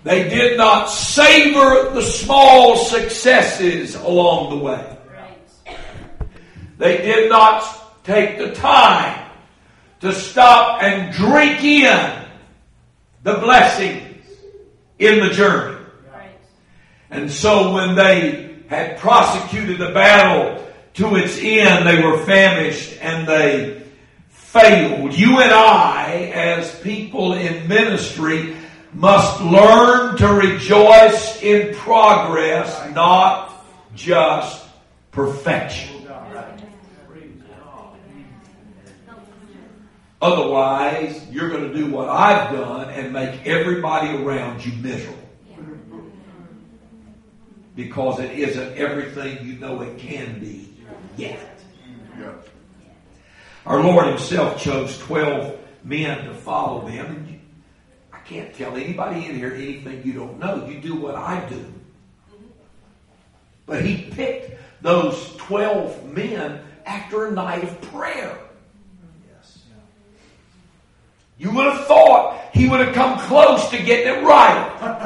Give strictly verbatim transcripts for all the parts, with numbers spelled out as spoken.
They did not savor the small successes along the way. They did not take the time to stop and drink in the blessings in the journey. And so when they had prosecuted the battle to its end, they were famished and they failed. You and I, as people in ministry, must learn to rejoice in progress, not just perfection. Otherwise, you're going to do what I've done and make everybody around you miserable. Because it isn't everything you know it can be yet. Our Lord Himself chose twelve men to follow Him. And I can't tell anybody in here anything you don't know. You do what I do. But He picked those twelve men after a night of prayer. You would have thought He would have come close to getting it right.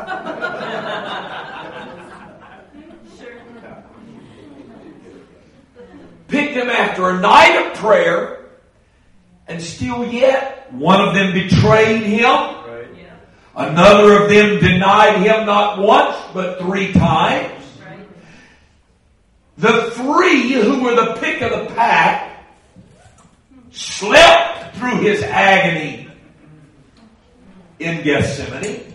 Picked them after a night of prayer, and still yet one of them betrayed Him. Right. Yeah. Another of them denied Him not once but three times. Right. The three who were the pick of the pack slept through His agony in Gethsemane.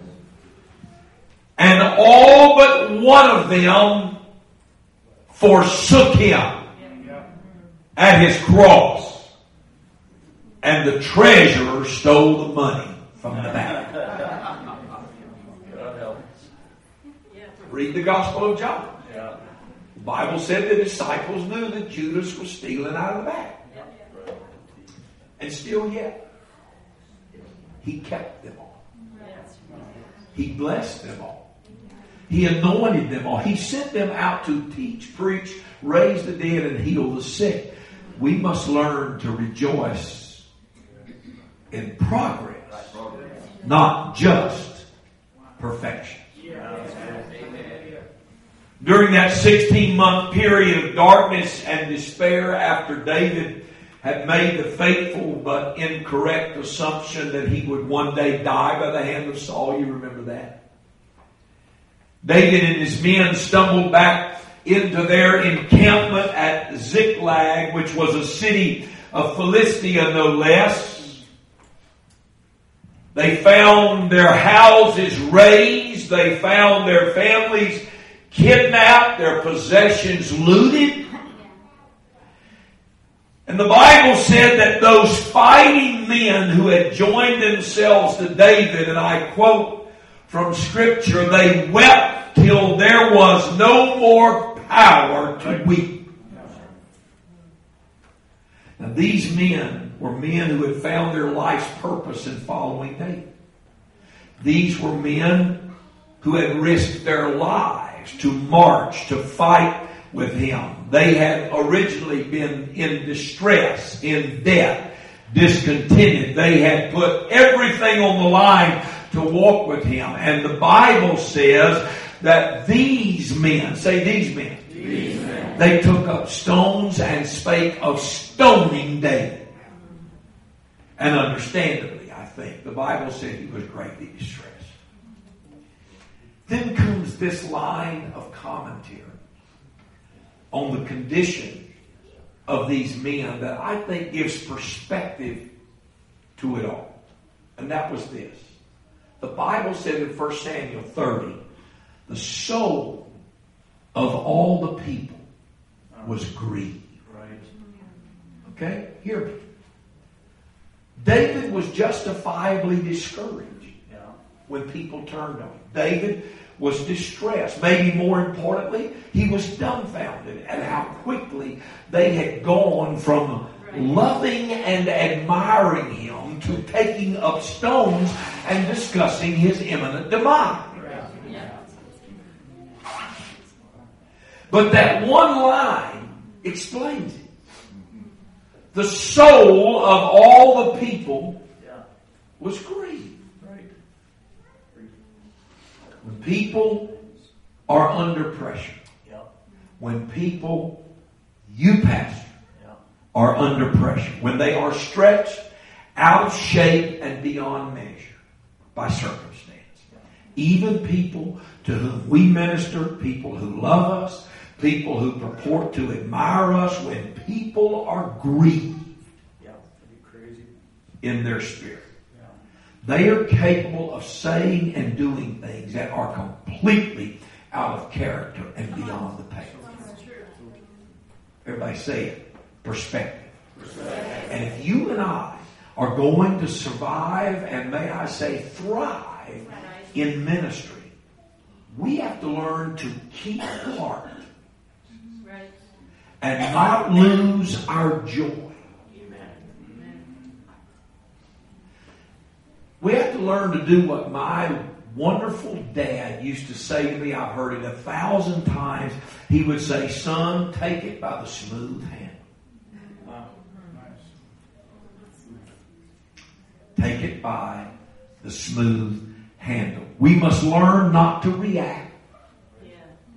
And all but one of them forsook Him at His cross. And the treasurer stole the money from the bank. Read the Gospel of John. The Bible said the disciples knew that Judas was stealing out of the bag. And still yet, He kept them all. He blessed them all. He anointed them all. He sent them out to teach, preach, raise the dead, and heal the sick. We must learn to rejoice in progress, not just perfection. During that sixteen-month period of darkness and despair after David had made the fateful but incorrect assumption that he would one day die by the hand of Saul. You remember that? David and his men stumbled back into their encampment at Ziklag, which was a city of Philistia, no less. They found their houses razed. They found their families kidnapped, their possessions looted. And the Bible said that those fighting men who had joined themselves to David, and I quote from Scripture, they wept till there was no more power to weep. Now these men were men who had found their life's purpose in following David. These were men who had risked their lives to march, to fight with him. They had originally been in distress, in debt, discontented. They had put everything on the line to walk with him. And the Bible says that these men, say these men, these men. They took up stones and spake of stoning David. And understandably, I think, the Bible said he was greatly distressed. Then comes this line of commentary on the condition of these men that I think gives perspective to it all. And that was this. The Bible said in First Samuel thirty, the soul of all the people was grieved. Okay? Hear me. David was justifiably discouraged when people turned on him. David was distressed. Maybe more importantly, he was dumbfounded at how quickly they had gone from loving and admiring him to taking up stones and discussing his imminent demise. But that one line explains it. The soul of all the people was grieved. When people are under pressure, when people, you pastor, are under pressure, when they are stretched out of shape and beyond measure by circumstance, even people to whom we minister, people who love us, people who purport to admire us, when people are grieved in their spirit, they are capable of saying and doing things that are completely out of character and beyond the pale. Everybody say it. Perspective. Perspective. And if you and I are going to survive and, may I say, thrive in ministry, we have to learn to keep heart and not lose our joy. We have to learn to do what my wonderful dad used to say to me. I've heard it a thousand times. He would say, son, take it by the smooth hand. Wow. Take it by the smooth handle. We must learn not to react. Yeah.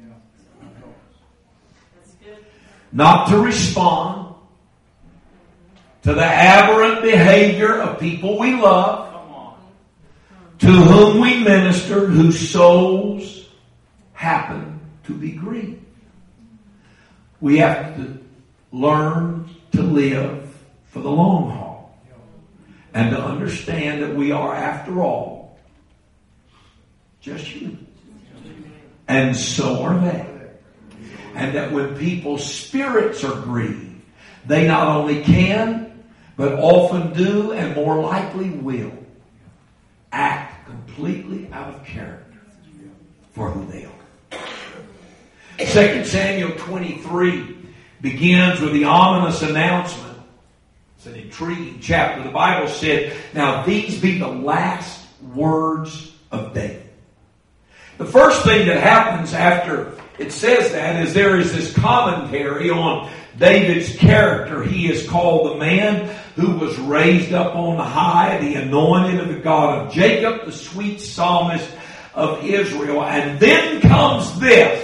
That's good. Not to respond to the aberrant behavior of people we love, to whom we minister, whose souls happen to be grieved. We have to learn to live for the long haul and to understand that we are, after all, just human. And so are they. And that when people's spirits are grieved, they not only can, but often do and more likely will act completely out of character for who they are. Second Samuel twenty-three begins with the ominous announcement. It's an intriguing chapter. The Bible said, now these be the last words of David. The first thing that happens after it says that is there is this commentary on David's character. He is called the man who was raised up on high, the anointed of the God of Jacob, the sweet psalmist of Israel. And then comes this.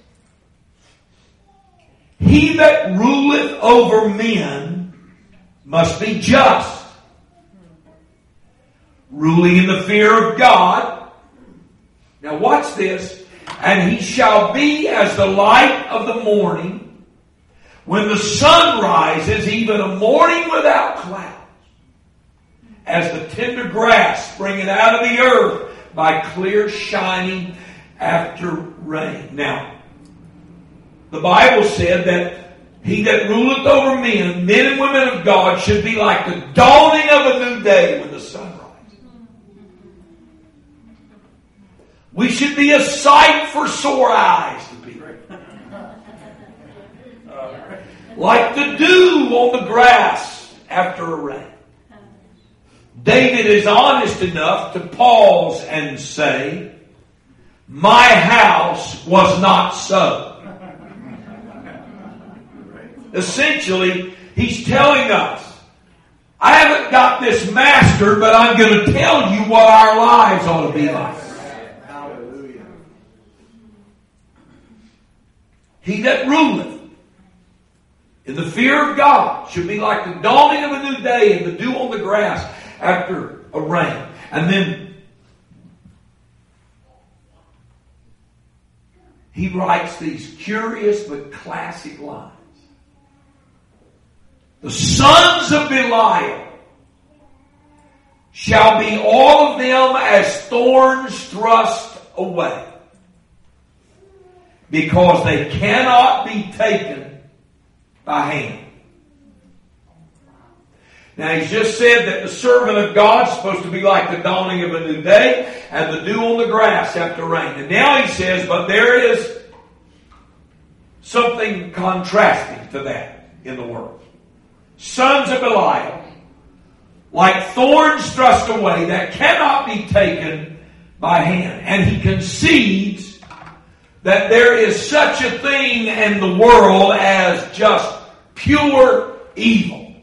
He that ruleth over men must be just, ruling in the fear of God. Now watch this. And he shall be as the light of the morning, when the sun rises, even a morning without clouds, as the tender grass springing out of the earth by clear shining after rain. Now, the Bible said that he that ruleth over men, men and women of God, should be like the dawning of a new day when the sun rises. We should be a sight for sore eyes to people. Like the dew on the grass after a rain. David is honest enough to pause and say, my house was not so. Essentially, he's telling us, I haven't got this mastered, but I'm going to tell you what our lives ought to be like. Hallelujah. He that ruleth in the fear of God should be like the dawning of a new day and the dew on the grass after a rain. And then he writes these curious but classic lines. The sons of Belial shall be all of them as thorns thrust away, because they cannot be taken by hand. Now he's just said that the servant of God is supposed to be like the dawning of a new day and the dew on the grass after rain. And now he says, but there is something contrasting to that in the world. Sons of Belial, like thorns thrust away that cannot be taken by hand. And he concedes that there is such a thing in the world as just pure evil.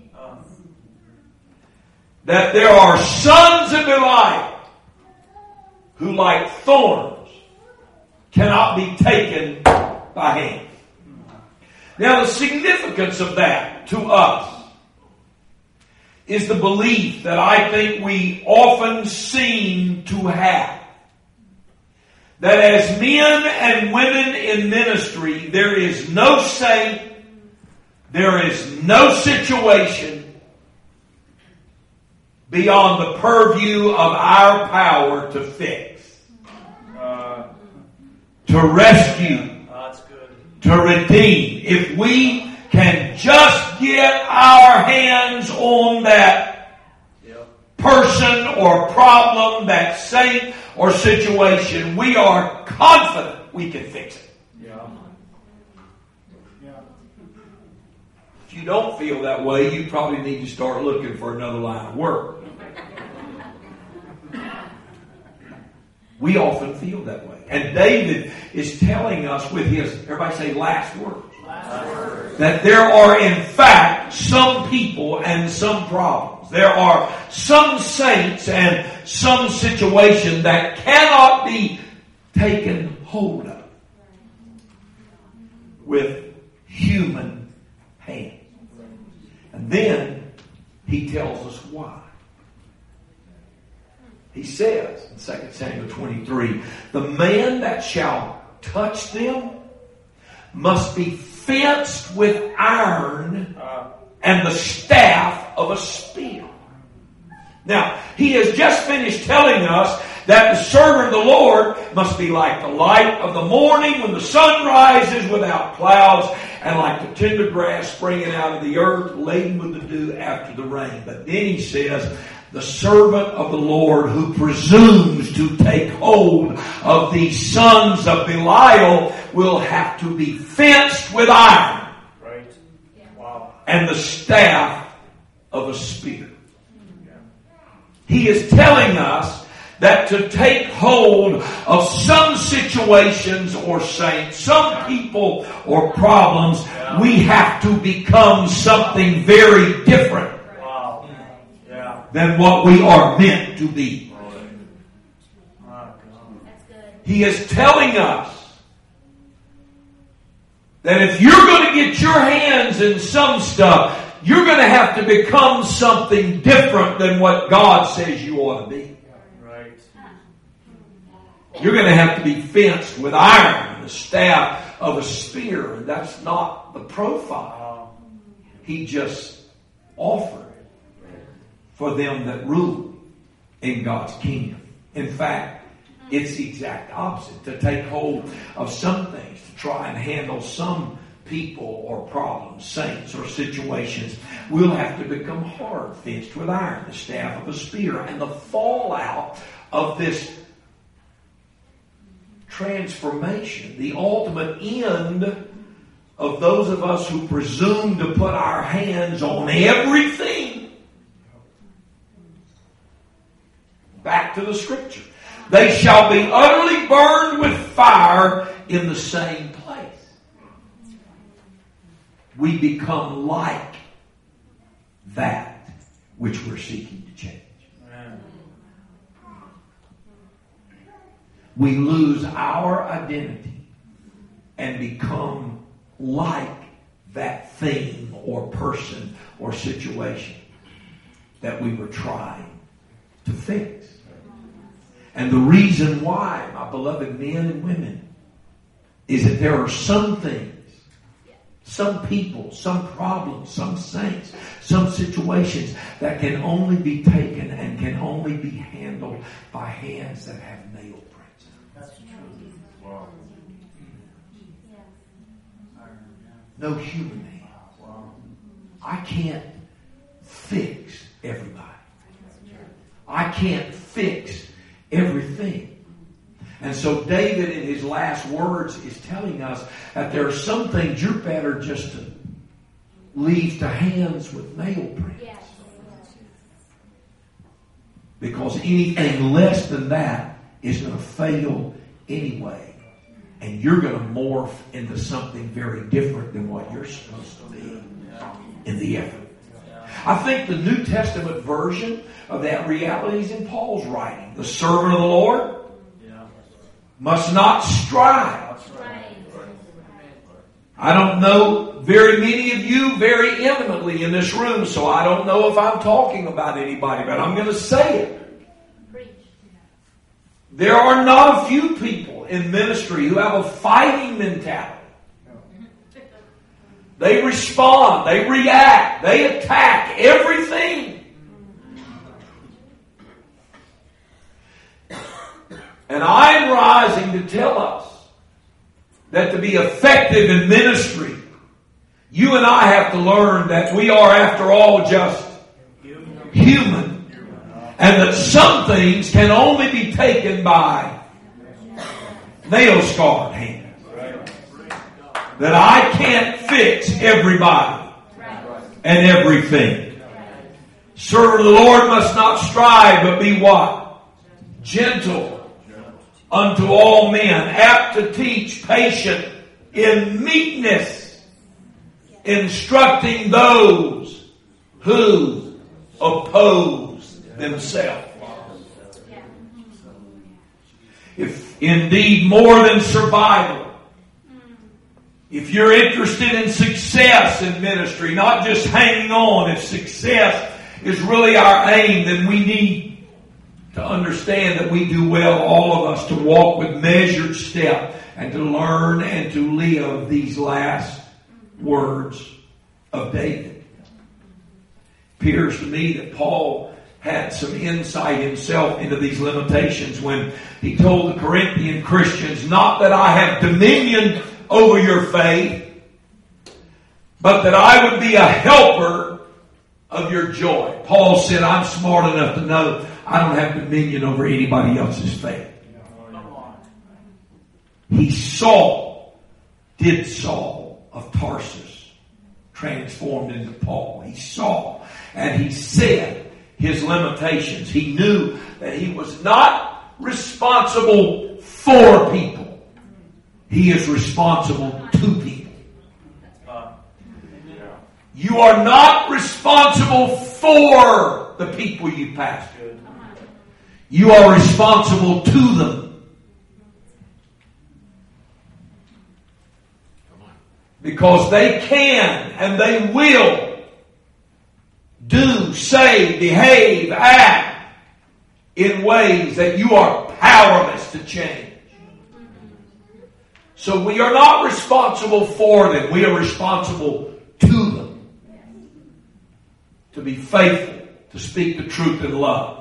That there are sons of Belial who, like thorns, cannot be taken by hand. Now, the significance of that to us is the belief that I think we often seem to have. That as men and women in ministry, there is no saint, there is no situation beyond the purview of our power to fix, uh, to rescue, to redeem. If we can just get our hands on that person or problem, that saint or situation, we are confident we can fix it. Yeah. Yeah. If you don't feel that way, you probably need to start looking for another line of work. We often feel that way. And David is telling us with his, everybody say last words, last words, that there are in fact some people and some problems. There are some saints and some situations that cannot be taken hold of with human hands. And then he tells us why. He says in Second Samuel twenty-three, the man that shall touch them must be fenced with iron and the staff of a spear. Now, he has just finished telling us that the servant of the Lord must be like the light of the morning when the sun rises without clouds, and like the tender grass springing out of the earth, laden with the dew after the rain. But then he says, the servant of the Lord who presumes to take hold of these sons of Belial will have to be fenced with iron. Right. Yeah. Wow. And the staff of a spear. Yeah. He is telling us that to take hold of some situations or saints, some people or problems, yeah, we have to become something very different than what we are meant to be. He is telling us that if you're going to get your hands in some stuff, you're going to have to become something different than what God says you ought to be. Right. You're going to have to be fenced with iron, the staff of a spear. And that's not the profile he just offered for them that rule in God's kingdom. In fact, it's the exact opposite. To take hold of some things, to try and handle some people or problems, saints or situations, we'll have to become hard, fenced with iron, the staff of a spear. And the fallout of this transformation, the ultimate end of those of us who presume to put our hands on everything. Back to the scripture. They shall be utterly burned with fire in the same place. We become like that which we're seeking to change. We lose our identity and become like that thing or person or situation that we were trying to fix. And the reason why, my beloved men and women, is that there are some things, some people, some problems, some saints, some situations that can only be taken and can only be handled by hands that have nail prints. That's true. Wow. No human hand. I can't fix everybody. I can't fix everything. And so David in his last words is telling us that there are some things you're better just to leave to hands with nail prints. Yes. Because anything less than that is going to fail anyway. And you're going to morph into something very different than what you're supposed to be in the effort. I think the New Testament version of that reality is in Paul's writing. The servant of the Lord must not strive. I don't know very many of you very intimately in this room, so I don't know if I'm talking about anybody, but I'm going to say it. There are not a few people in ministry who have a fighting mentality. They respond, they react, they attack everything. And I'm rising to tell us that to be effective in ministry, you and I have to learn that we are, after all, just human. And that some things can only be taken by nail-scarred hands. That I can't fix everybody and everything. Servant of the Lord must not strive, but be what? Gentle unto all men, apt to teach, patient, in meekness, instructing those who oppose themselves. If indeed more than survival, if you're interested in success in ministry, not just hanging on, if success is really our aim, then we need to understand that we do well, all of us, to walk with measured step and to learn and to live these last words of David. It appears to me that Paul had some insight himself into these limitations when he told the Corinthian Christians, not that I have dominion over your faith, but that I would be a helper of your joy. Paul said, I'm smart enough to know I don't have dominion over anybody else's faith. He saw, did Saul of Tarsus transformed into Paul. He saw and he said his limitations. He knew that he was not responsible for people. He is responsible to people. You are not responsible for the people you pastor. You are responsible to them. Because they can and they will do, say, behave, act in ways that you are powerless to change. So we are not responsible for them. We are responsible to them. To be faithful, to speak the truth in love.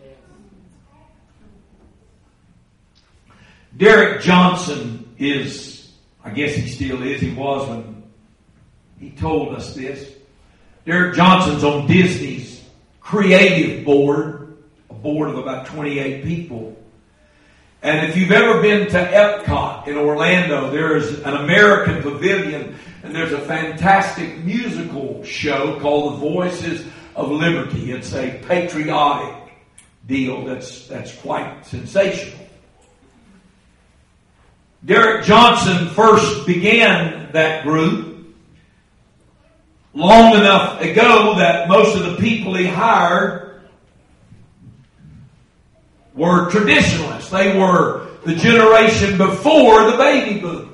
Derek Johnson is, I guess he still is, he was when he told us this. Derek Johnson's on Disney's creative board, a board of about twenty-eight people. And if you've ever been to Epcot in Orlando, there's an American Pavilion and there's a fantastic musical show called The Voices of Liberty. It's a patriotic deal that's, that's quite sensational. Derek Johnson first began that group long enough ago that most of the people he hired were traditionalists. They were the generation before the baby boomers.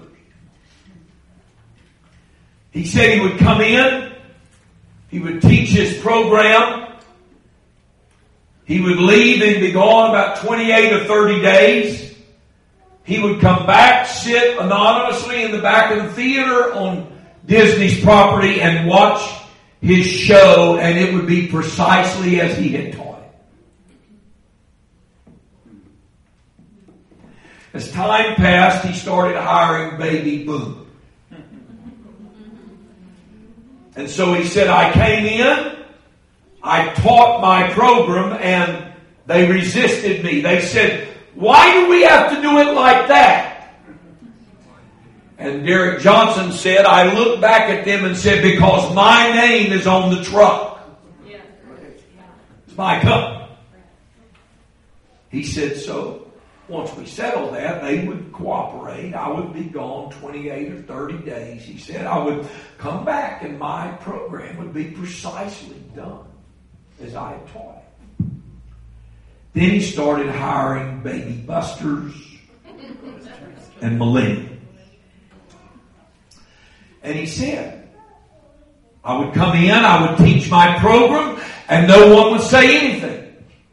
He said he would come in, he would teach his program, he would leave and be gone about twenty-eight or thirty days. He would come back, sit anonymously in the back of the theater on Disney's property and watch his show, and it would be precisely as he had taught it. As time passed, he started hiring baby boomers. And so he said, I came in, I taught my program, and they resisted me. They said, why do we have to do it like that? And Derek Johnson said, I looked back at them and said, because my name is on the truck. It's my company. He said, so once we settled that, they would cooperate. I would be gone twenty-eight or thirty days. He said, I would come back and my program would be precisely done as I had taught it. Then he started hiring baby busters, and millennium. And he said, I would come in, I would teach my program, and no one would say anything.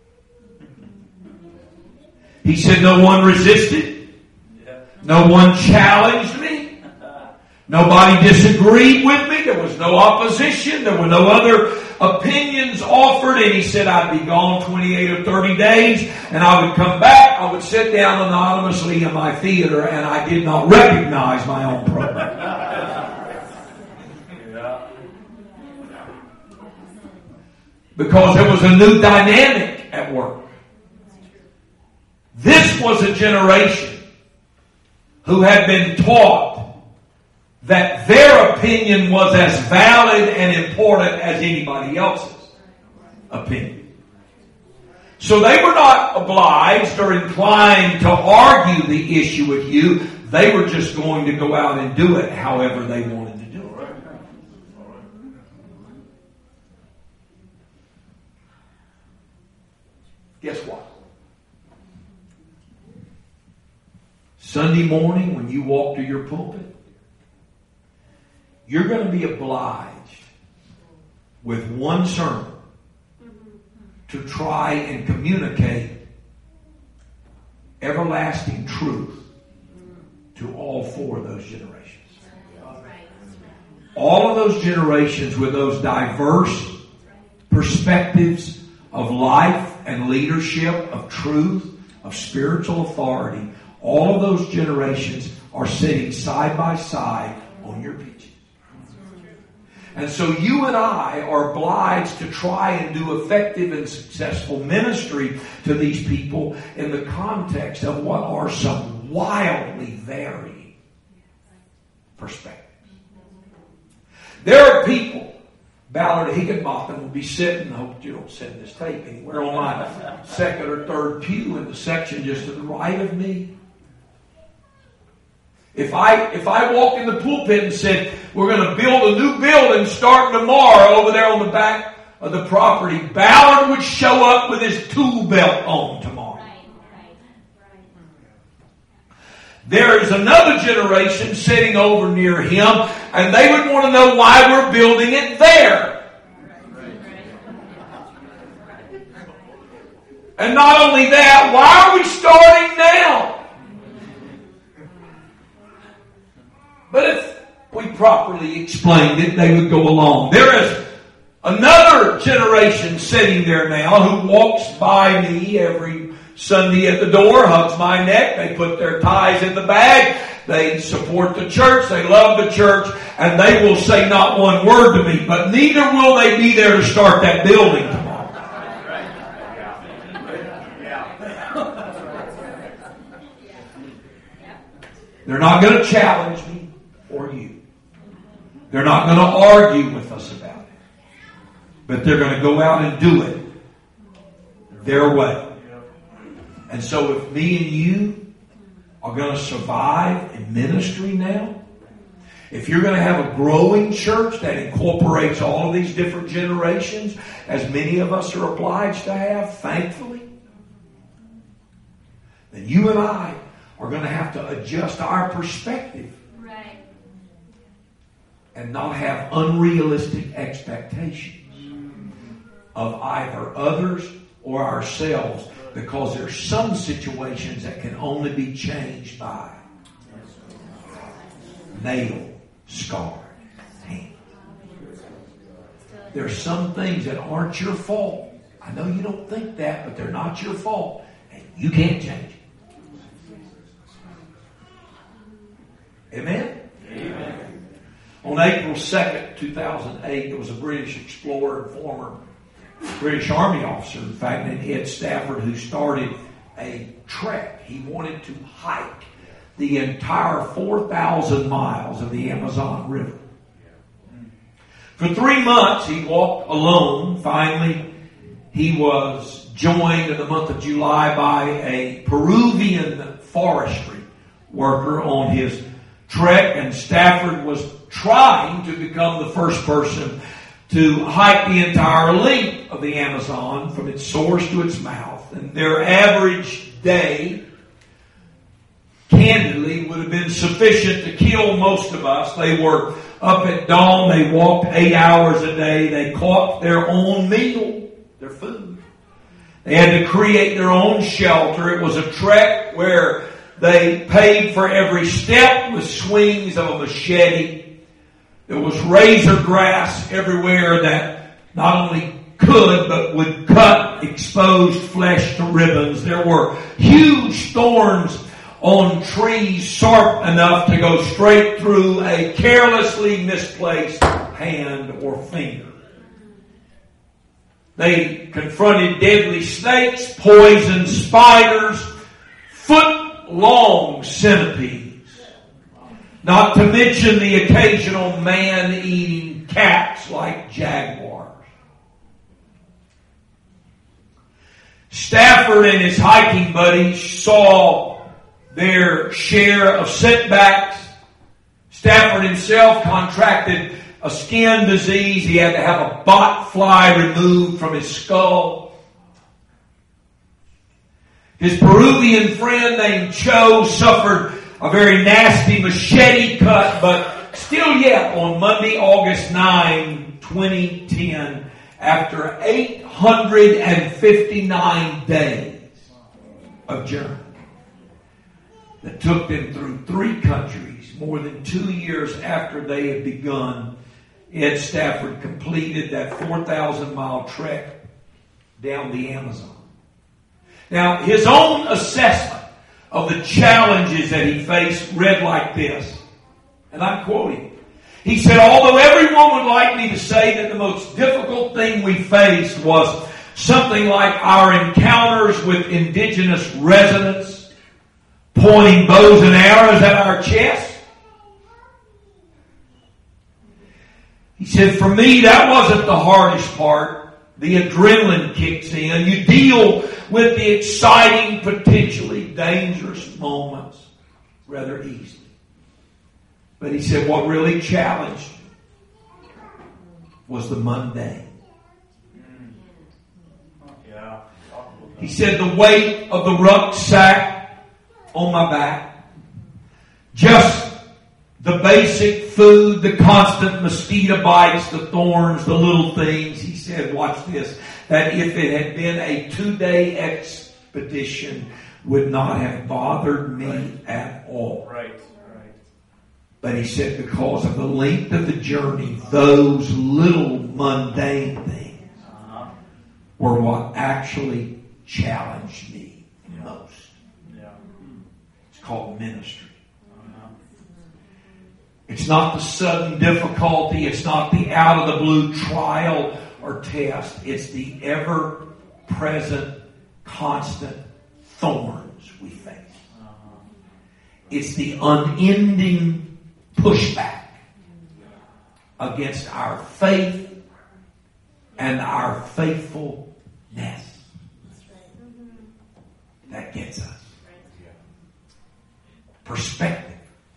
He said no one resisted. No one challenged me. Nobody disagreed with me. There was no opposition. There were no other opinions offered. And he said I'd be gone twenty-eight or thirty days, and I would come back. I would sit down anonymously in my theater, and I did not recognize my own program. Because there was a new dynamic at work. This was a generation who had been taught that their opinion was as valid and important as anybody else's opinion. So they were not obliged or inclined to argue the issue with you. They were just going to go out and do it however they wanted to do it. Guess what? Sunday morning when you walk to your pulpit, you're going to be obliged with one sermon to try and communicate everlasting truth to all four of those generations. All of those generations with those diverse perspectives of life and leadership, of truth, of spiritual authority. All of those generations are sitting side by side on your pews. And so you and I are obliged to try and do effective and successful ministry to these people in the context of what are some wildly varying perspectives. There are people, Ballard Higginbotham will be sitting, I hope you don't send this tape anywhere, on my second or third pew in the section just to the right of me. If I if I walked in the pulpit and said, we're going to build a new building starting tomorrow over there on the back of the property, Ballard would show up with his tool belt on tomorrow. Right, right, right. There is another generation sitting over near him, and they would want to know why we're building it there. And not only that, why are we starting now? But if we properly explained it, they would go along. There is another generation sitting there now who walks by me every Sunday at the door, hugs my neck. They put their ties in the bag. They support the church. They love the church. And they will say not one word to me. But neither will they be there to start that building tomorrow. They're not going to challenge me. Or you. They're not going to argue with us about it. But they're going to go out and do it their way. And so if me and you are going to survive in ministry now, if you're going to have a growing church that incorporates all of these different generations, as many of us are obliged to have, thankfully, then you and I are going to have to adjust our perspective. And not have unrealistic expectations of either others or ourselves, because there's some situations that can only be changed by nail-scarred hands. There's some things that aren't your fault. I know you don't think that, but they're not your fault. And you can't change it. Amen? Amen. On April second, two thousand eight, there was a British explorer and former British Army officer, in fact, named Ed Stafford, who started a trek. He wanted to hike the entire four thousand miles of the Amazon River. For three months, he walked alone. Finally, he was joined in the month of July by a Peruvian forestry worker on his trek, and Stafford was trying to become the first person to hike the entire length of the Amazon from its source to its mouth. And their average day, candidly, would have been sufficient to kill most of us. They were up at dawn. They walked eight hours a day. They caught their own meal, their food. They had to create their own shelter. It was a trek where they paid for every step with swings of a machete. There was razor grass everywhere that not only could, but would cut exposed flesh to ribbons. There were huge thorns on trees sharp enough to go straight through a carelessly misplaced hand or finger. They confronted deadly snakes, poison spiders, foot-long centipedes, not to mention the occasional man-eating cats like jaguars. Stafford and his hiking buddies saw their share of setbacks. Stafford himself contracted a skin disease. He had to have a bot fly removed from his skull. His Peruvian friend named Cho suffered a very nasty machete cut, but still yet on Monday, August ninth, twenty ten, after eight hundred fifty-nine days of journey that took them through three countries, more than two years after they had begun, Ed Stafford completed that four thousand mile trek down the Amazon. Now, his own assessment of the challenges that he faced read like this, and I'm quoting. He said, although everyone would like me to say that the most difficult thing we faced was something like our encounters with indigenous residents pointing bows and arrows at our chests, he said, for me, that wasn't the hardest part. The adrenaline kicks in. You deal with the exciting, potentially dangerous moments rather easily. But he said what really challenged me was the mundane. He said the weight of the rucksack on my back, just the basic food, the constant mosquito bites, the thorns, the little things. He said, watch this, that if it had been a two-day expedition, would not have bothered me right. at all. Right, right. But he said because of the length of the journey, those little mundane things uh-huh. were what actually challenged me yeah. most. Yeah. It's called ministry. It's not the sudden difficulty. It's not the out-of-the-blue trial or test. It's the ever-present, constant thorns we face. It's the unending pushback against our faith and our faithfulness that gets us. Perspective.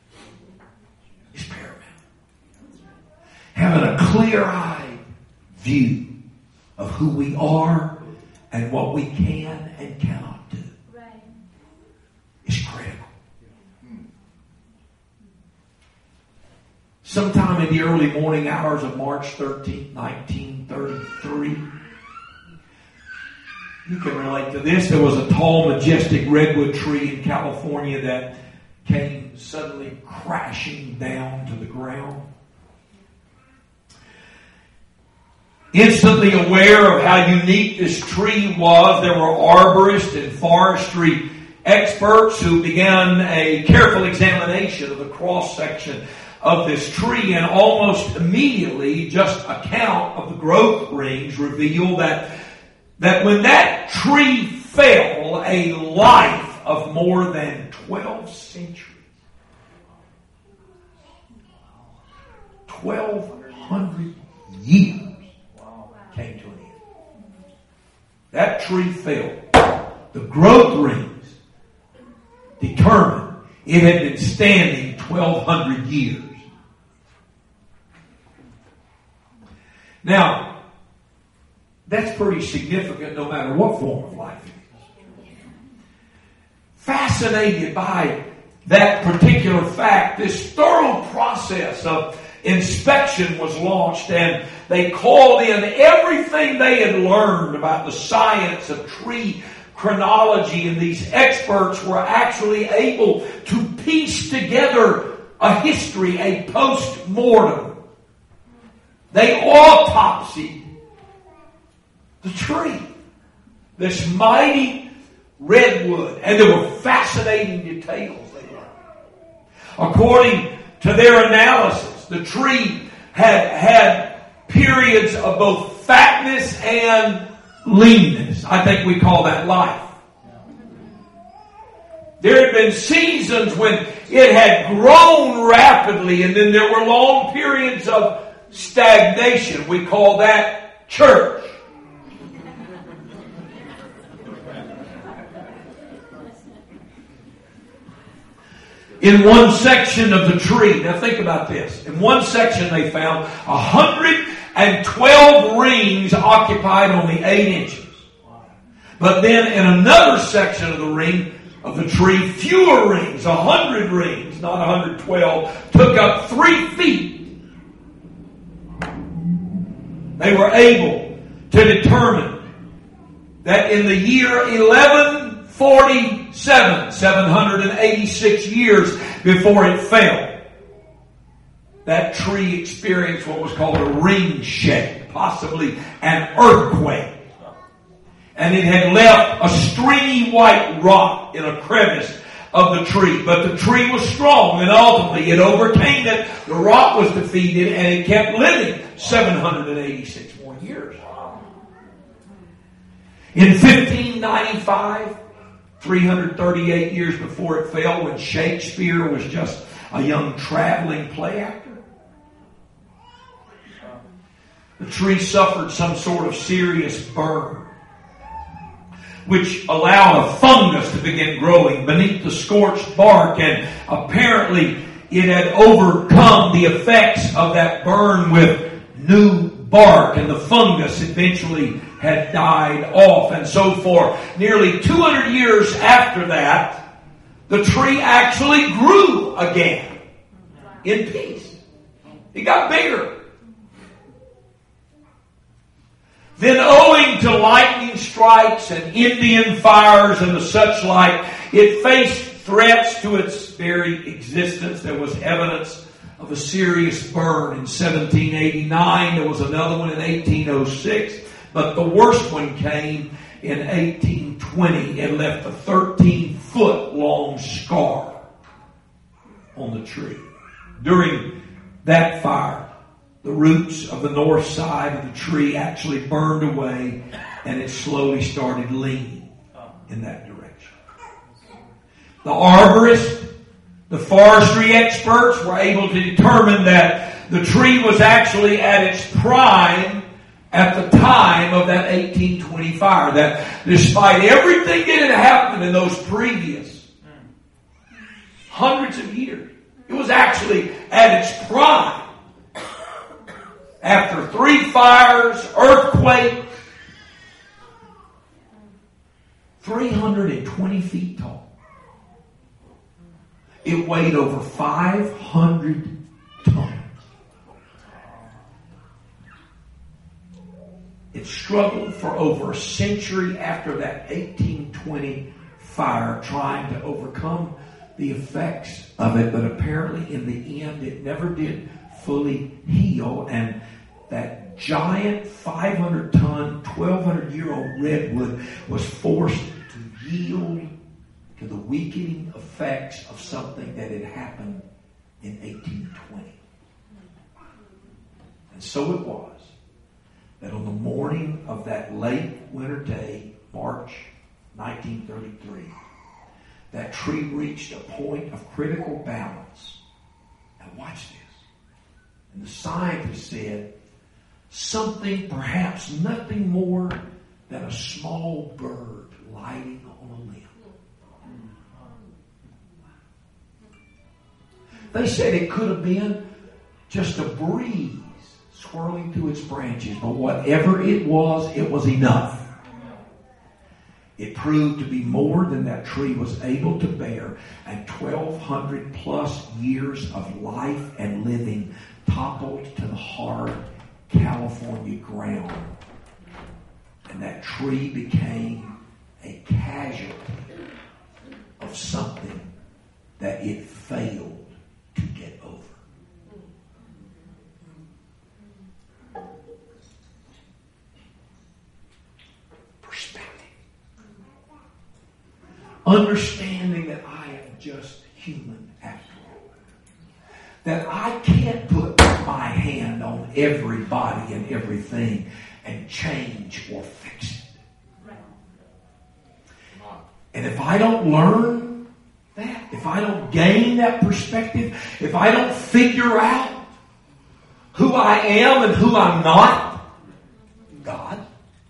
Having a clear-eyed view of who we are and what we can and cannot do right. is critical. Sometime in the early morning hours of March thirteenth, nineteen thirty-three, you can relate to this. There was a tall, majestic redwood tree in California that came suddenly crashing down to the ground. Instantly aware of how unique this tree was, there were arborists and forestry experts who began a careful examination of the cross-section of this tree, and almost immediately just a count of the growth rings revealed that, that when that tree fell, a life of more than twelve centuries, twelve hundred years, came to an end. That tree fell. The growth rings determined it had been standing twelve hundred years. Now, that's pretty significant no matter what form of life it is. Fascinated by that particular fact, this thorough process of inspection was launched, and they called in everything they had learned about the science of tree chronology, and these experts were actually able to piece together a history, a post-mortem. They autopsied the tree, this mighty redwood, and there were fascinating details they learned. According to their analysis, the tree had had periods of both fatness and leanness. I think we call that life. There had been seasons when it had grown rapidly, and then there were long periods of stagnation. We call that church. In one section of the tree, now think about this. In one section they found one hundred twelve rings occupied only eight inches. But then in another section of the ring, of the tree, fewer rings, one hundred rings, not one hundred twelve, took up three feet. They were able to determine that in the year eleven forty-seven, seven hundred eighty-six years before it fell, that tree experienced what was called a ring shake, possibly an earthquake. And it had left a stringy white rock in a crevice of the tree. But the tree was strong, and ultimately it overcame it. The rock was defeated, and it kept living seven hundred eighty-six more years. In fifteen ninety-five, three hundred thirty-eight years before it fell, when Shakespeare was just a young traveling play actor, the tree suffered some sort of serious burn, which allowed a fungus to begin growing beneath the scorched bark, and apparently it had overcome the effects of that burn with new bark, and the fungus eventually had died off. And so for nearly two hundred years after that, the tree actually grew again in peace. It got bigger. Then, owing to lightning strikes and Indian fires and the such like, it faced threats to its very existence. There was evidence of a serious burn in seventeen eighty-nine. There was another one in eighteen oh six. But the worst one came in eighteen twenty. It left a thirteen-foot long scar on the tree. During that fire, the roots of the north side of the tree actually burned away, and it slowly started leaning in that direction. The arborists, the forestry experts were able to determine that the tree was actually at its prime at the time of that eighteen twenty fire. That despite everything that had happened in those previous hundreds of years, it was actually at its prime. After three fires, earthquake, three hundred twenty feet tall. It weighed over five hundred tons. It struggled for over a century after that eighteen twenty fire, trying to overcome the effects of it, but apparently in the end it never did fully heal, and that giant five hundred ton, twelve hundred year old redwood was forced to yield to the weakening effects of something that had happened in eighteen twenty. And so it was that on the morning of that late winter day, March nineteen thirty-three, that tree reached a point of critical balance. Now watch this. And the scientists said something, perhaps nothing more than a small bird lighting on a limb. They said it could have been just a breeze swirling through its branches, but whatever it was, it was enough. It proved to be more than that tree was able to bear, and twelve twelve hundred plus years of life and living toppled to the hard California ground. And that tree became a casualty of something that it failed to get over. Perspective. Understanding that I am just human after all. That I can't put my hand on everybody and everything and change or fix it. And if I don't learn that, if I don't gain that perspective, if I don't figure out who I am and who I'm not, God,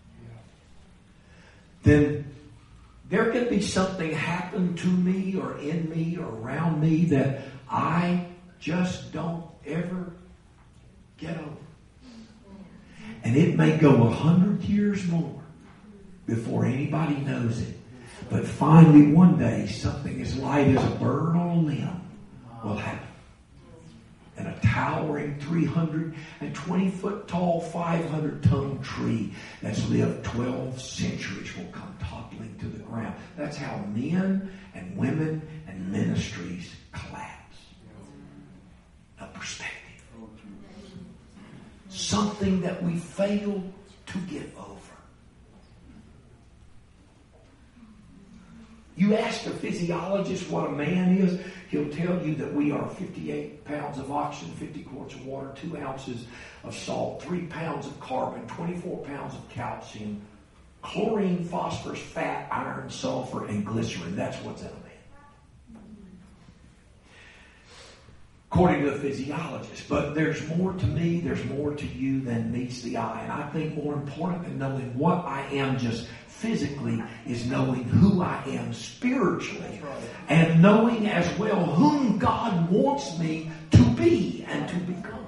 then there can be something happen to me or in me or around me that I just don't ever get over. And it may go a hundred years more before anybody knows it. But finally one day something as light as a bird on a limb will happen. And a towering three hundred twenty foot tall, five hundred ton tree that's lived twelve centuries will come toppling to the ground. That's how men and women and ministries collapse. A perspective. Something that we fail to get over. You ask a physiologist what a man is, he'll tell you that we are fifty-eight pounds of oxygen, fifty quarts of water, two ounces of salt, three pounds of carbon, twenty-four pounds of calcium, chlorine, phosphorus, fat, iron, sulfur, and glycerin. That's what's in a man. According to the physiologist. But there's more to me, there's more to you than meets the eye. And I think more important than knowing what I am just physically is knowing who I am spiritually. And knowing as well whom God wants me to be and to become.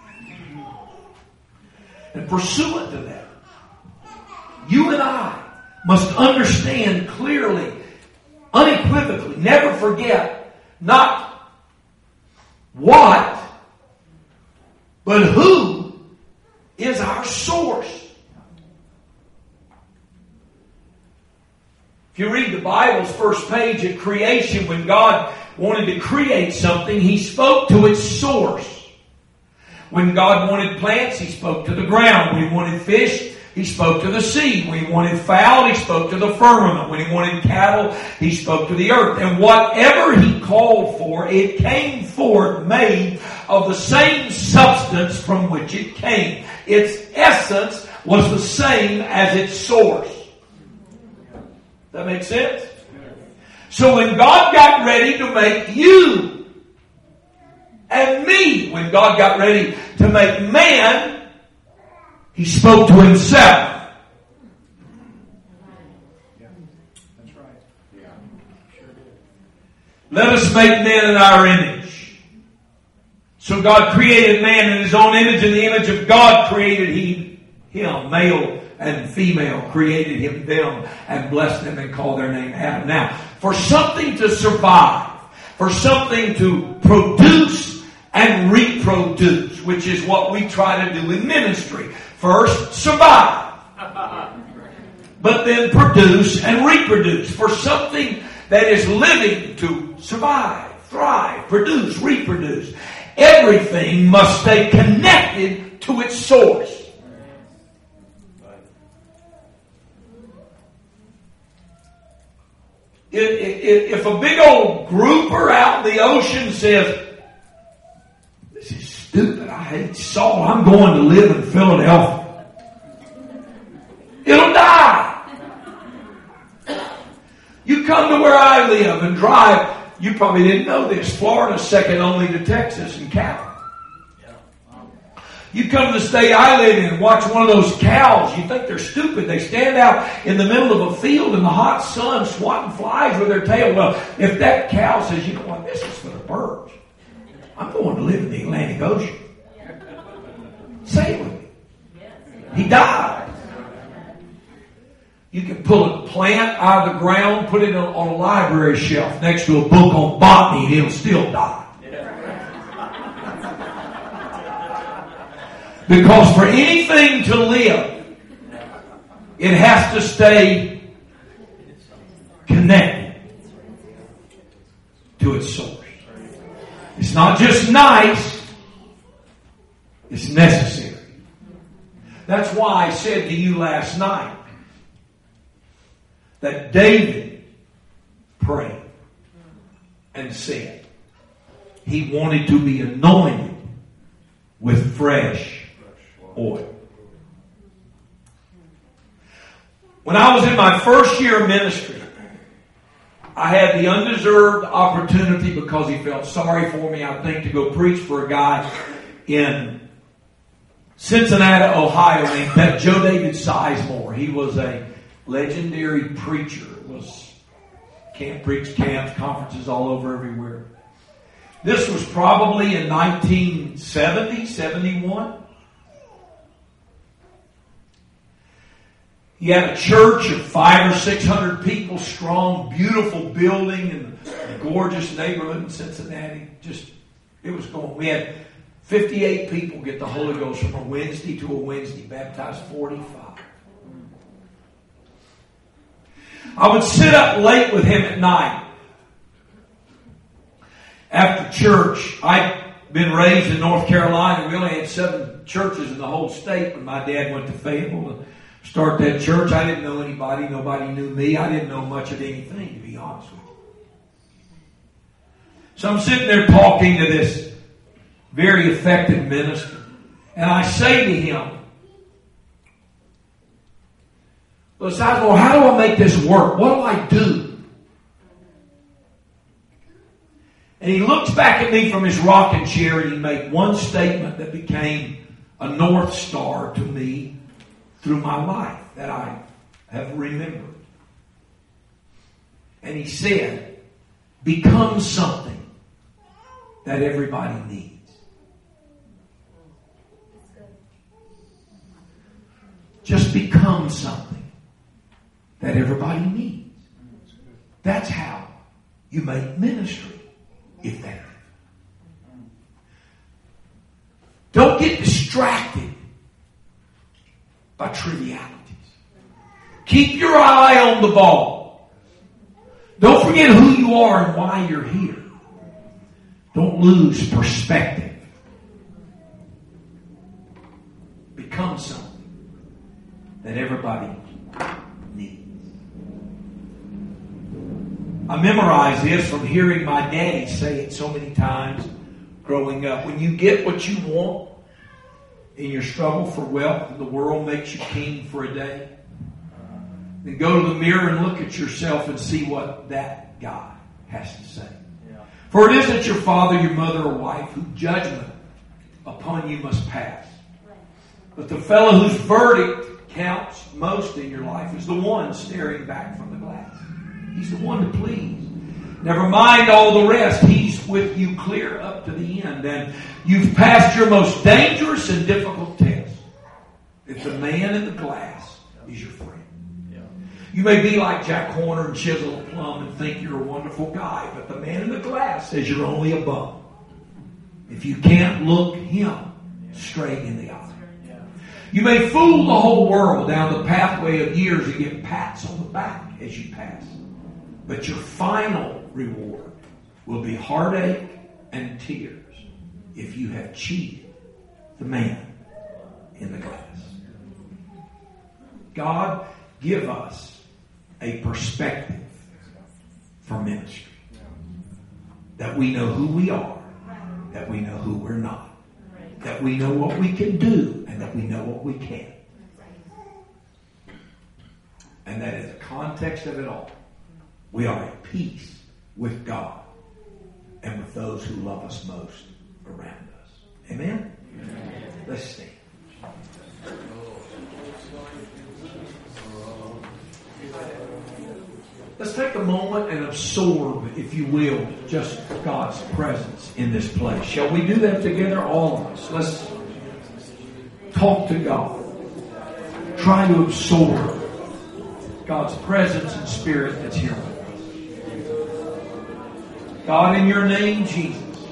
And pursuant to that, you and I must understand clearly, unequivocally, never forget, not what, but who is our source. If you read the Bible's first page at creation, when God wanted to create something, He spoke to its source. When God wanted plants, He spoke to the ground. When He wanted fish, He spoke to the sea. When He wanted fowl, He spoke to the firmament. When He wanted cattle, He spoke to the earth. And whatever He called for, it came forth made of the same substance from which it came. Its essence was the same as its source. Does that make sense? So when God got ready to make you and me, when God got ready to make man, He spoke to Himself. Yeah, that's right. Yeah, sure did. Let us make man in our image. So God created man in His own image. In the image of God created He him. Male and female created Him them and blessed them and called their name Adam. Now, for something to survive, for something to produce and reproduce, which is what we try to do in ministry. First, survive. But then produce and reproduce. For something that is living to survive, thrive, produce, reproduce. Everything must stay connected to its source. If a big old grouper out in the ocean says, "This is stupid, I hate salt, I'm going to live in Philadelphia," it'll die. You come to where I live and drive, you probably didn't know this, Florida's second only to Texas in cattle. You come to the state I live in and watch one of those cows, you think they're stupid. They stand out in the middle of a field in the hot sun swatting flies with their tail. Well, if that cow says, "You know what, this is for the birds. I'm going to live in the Atlantic Ocean." Say it with me. He died. You can pull a plant out of the ground, put it on, on a library shelf next to a book on botany, and it'll still die. Because for anything to live, it has to stay connected to its source. It's not just nice, it's necessary. That's why I said to you last night that David prayed and said he wanted to be anointed with fresh oil. When I was in my first year of ministry, I had the undeserved opportunity, because he felt sorry for me, I think, to go preach for a guy in Cincinnati, Ohio, named Joe David Sizemore. He was a legendary preacher. It was camp, preach camps, conferences all over everywhere. This was probably in nineteen seventy, seventy-one. He had a church of five or six hundred people strong, beautiful building in a gorgeous neighborhood in Cincinnati. Just, it was going. We had fifty-eight people get the Holy Ghost from a Wednesday to a Wednesday, baptized forty-five. I would sit up late with him at night after church. I'd been raised in North Carolina. We only had seven churches in the whole state when my dad went to Fayetteville to start that church. I didn't know anybody. Nobody knew me. I didn't know much of anything, to be honest with you. So I'm sitting there talking to this very effective minister. And I say to him, well, well, how do I make this work? What do I do? And he looks back at me from his rocking chair and he made one statement that became a North Star to me through my life that I have remembered. And he said, become something that everybody needs. Just become something that everybody needs. That's how you make ministry effective. Don't get distracted by trivialities. Keep your eye on the ball. Don't forget who you are and why you're here. Don't lose perspective. Become something that everybody needs. I memorized this from hearing my daddy say it so many times growing up. When you get what you want in your struggle for wealth and the world makes you king for a day, then go to the mirror and look at yourself and see what that guy has to say. Yeah. For it isn't your father, your mother, or wife whose judgment upon you must pass. But the fellow whose verdict counts most in your life is the one staring back from the glass. He's the one to please. Never mind all the rest. He's with you clear up to the end. And you've passed your most dangerous and difficult test. If the man in the glass is your friend. You may be like Jack Horner and chisel a plum and think you're a wonderful guy, but the man in the glass says you're only a bum if you can't look him straight in the eye. You may fool the whole world down the pathway of years and get pats on the back as you pass. But your final reward will be heartache and tears if you have cheated the man in the glass. God, give us a perspective for ministry. That we know who we are, that we know who we're not, that we know what we can do, and that we know what we can't. And that in the context of it all, we are at peace with God and with those who love us most around us. Amen? Amen. Let's stand. Let's take a moment and absorb, if you will, just God's presence in this place. Shall we do that together, all of us? Let's talk to God. Try to absorb God's presence and Spirit that's here with us. God, in your name, Jesus,